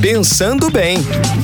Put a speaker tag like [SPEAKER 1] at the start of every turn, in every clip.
[SPEAKER 1] Pensando Bem.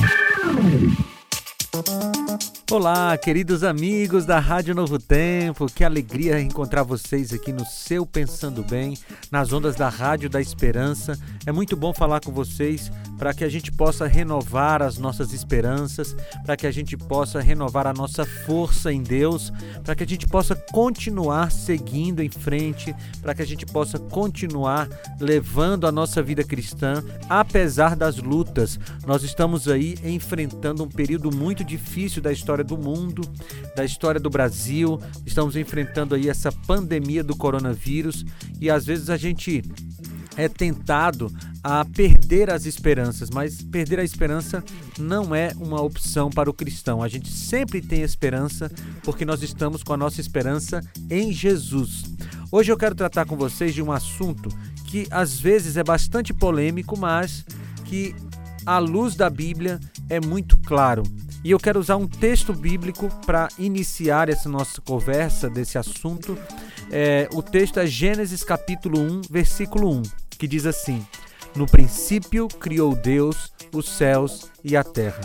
[SPEAKER 2] Olá, queridos amigos da Rádio Novo Tempo, que alegria encontrar vocês aqui no seu Pensando Bem, nas ondas da Rádio da Esperança. É muito bom falar com vocês para que a gente possa renovar as nossas esperanças, para que a gente possa renovar a nossa força em Deus, para que a gente possa continuar seguindo em frente, para que a gente possa continuar levando a nossa vida cristã, apesar das lutas. Nós estamos aí enfrentando um período muito difícil da história do mundo, da história do Brasil. Estamos enfrentando aí essa pandemia do coronavírus e às vezes a gente é tentado a perder as esperanças, mas perder a esperança não é uma opção para o cristão. A gente sempre tem esperança porque nós estamos com a nossa esperança em Jesus. Hoje eu quero tratar com vocês de um assunto que às vezes é bastante polêmico, mas que à luz da Bíblia é muito claro. E eu quero usar um texto bíblico para iniciar essa nossa conversa desse assunto. O texto é Gênesis capítulo 1, versículo 1, que diz assim: No princípio criou Deus os céus e a terra.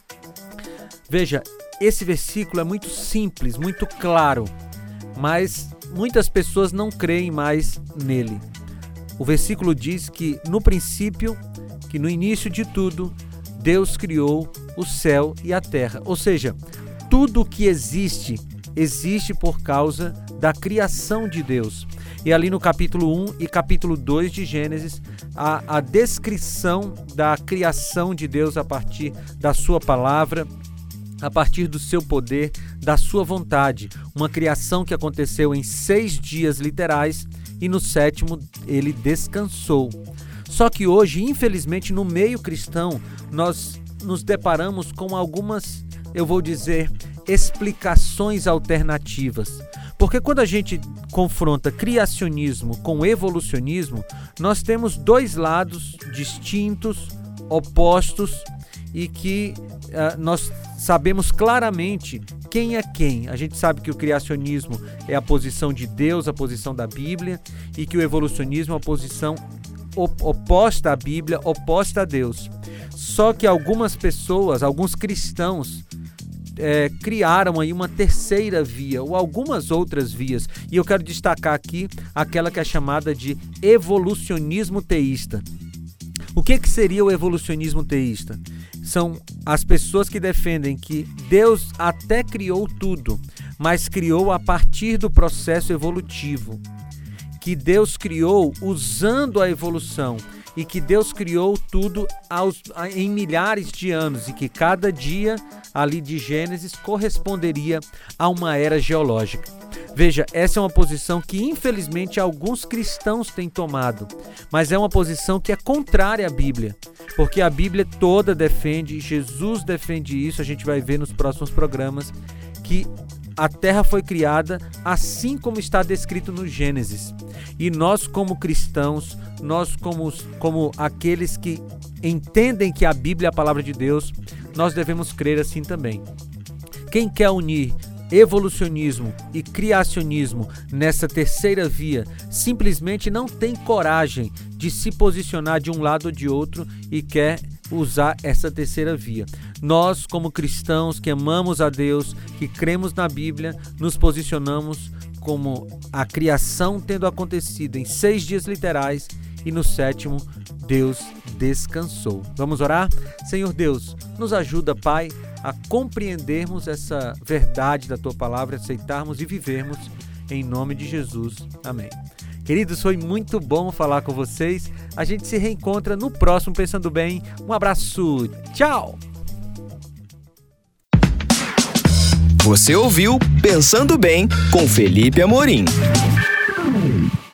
[SPEAKER 2] Veja, esse versículo é muito simples, muito claro, mas muitas pessoas não creem mais nele. O versículo diz que no princípio, que no início de tudo, Deus criou o céu e a terra. Ou seja, tudo o que existe, existe por causa da criação de Deus. E ali no capítulo 1 e capítulo 2 de Gênesis, a descrição da criação de Deus a partir da sua palavra, a partir do seu poder, da sua vontade. Uma criação que aconteceu em 6 dias literais e no 7º ele descansou. Só que hoje, infelizmente, no meio cristão, nós nos deparamos com algumas, eu vou dizer, explicações alternativas. Porque quando a gente confronta criacionismo com evolucionismo, nós temos dois lados distintos, opostos, e que nós sabemos claramente quem é quem. A gente sabe que o criacionismo é a posição de Deus, a posição da Bíblia, e que o evolucionismo é a posição oposta à Bíblia, oposta a Deus. Só que algumas pessoas, alguns cristãos, criaram aí uma terceira via ou algumas outras vias, e eu quero destacar aqui aquela que é chamada de evolucionismo teísta. O que seria o evolucionismo teísta? São as pessoas que defendem que Deus até criou tudo, mas criou a partir do processo evolutivo, que Deus criou usando a evolução e que Deus criou tudo em milhares de anos e que cada dia ali de Gênesis corresponderia a uma era geológica. Veja, essa é uma posição que infelizmente alguns cristãos têm tomado, mas é uma posição que é contrária à Bíblia, porque a Bíblia toda defende, Jesus defende isso. A gente vai ver nos próximos programas que a terra foi criada assim como está descrito no Gênesis. E nós como cristãos, nós como aqueles que entendem que a Bíblia é a palavra de Deus, nós devemos crer assim também. Quem quer unir evolucionismo e criacionismo nessa terceira via simplesmente não tem coragem de se posicionar de um lado ou de outro e quer usar essa terceira via. Nós, como cristãos que amamos a Deus, que cremos na Bíblia, nos posicionamos como a criação tendo acontecido em 6 dias literais e no 7º Deus descansou. Vamos orar? Senhor Deus, nos ajuda, Pai, a compreendermos essa verdade da Tua Palavra, aceitarmos e vivermos em nome de Jesus. Amém. Queridos, foi muito bom falar com vocês. A gente se reencontra no próximo Pensando Bem. Um abraço. Tchau!
[SPEAKER 1] Você ouviu Pensando Bem com Felipe Amorim.